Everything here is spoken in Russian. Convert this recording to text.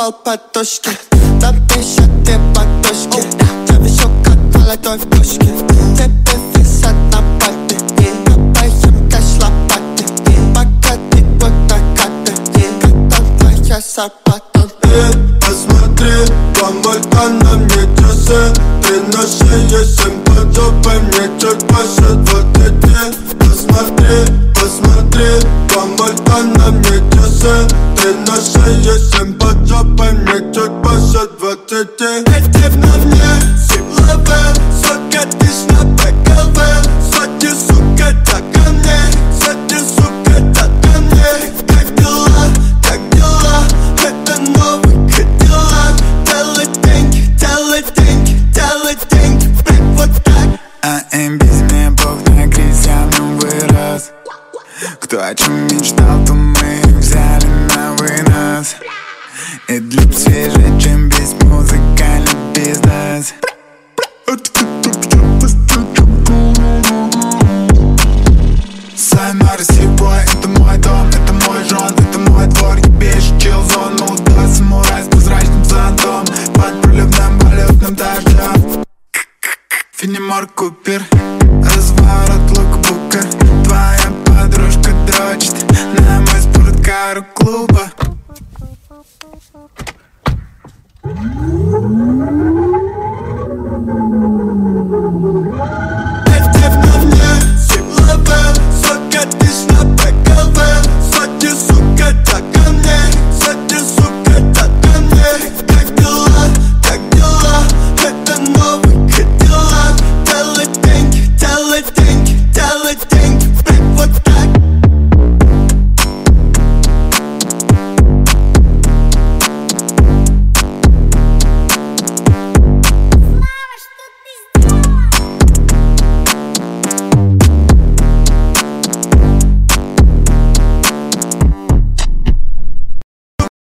пал подушки. Напишет ты подушки. Травишь как молодой в пушке. Тебе висят на пальме. Копаем кэш лопаты. Пока ты вот накаты. Когда твоя зарплата. Посмотри, помолько на мне часы. Ты на шее, 7 под жопой, мне чуть больше 20. Посмотри, помолько на мне часы. Ты на шее, 7 под жопой, мне чуть больше 20. Эти на мне силовые, сука, ты ж на ПКВ. Сзади, сука, так ко мне, сзади, сука, так ко мне. Как дела, как дела, это новый Кадиллак. Делай деньги, делай деньги, делай деньги, блин, вот так. А без меня Бог на кризис, я в нем вырос. Кто о чем мечтал, то мы взяли на вынос. И для свежее, чем весь музыкальный бизнес. Сайнар Сибой, это мой дом, это мой жон, это мой двор. Ебешь чилзон, молодой самурай с прозрачным зонтом. Под проливным валютным дождем. Фенимор Купер, разворот лукбука. Твоя подружка дрочит на мой спорткар у клуба.